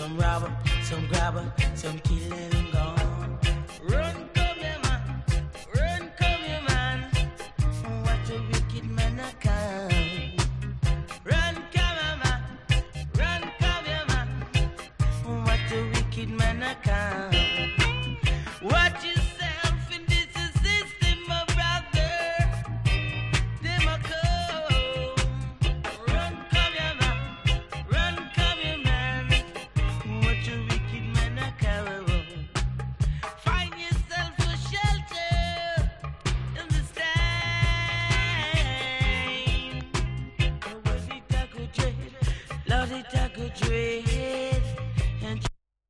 some robber, some grabber, some kill and gone. Run, come here, man. Run, come here, man. What a wicked man I come. Run, come here, man. Run, come here, man. What a wicked man I come. Watch yourself in this system, my brother. Them a come. Run, come here, man. Run, come here, man. What a wicked man I come. Find yourself a shelter in the stand. Lord, it a good dread.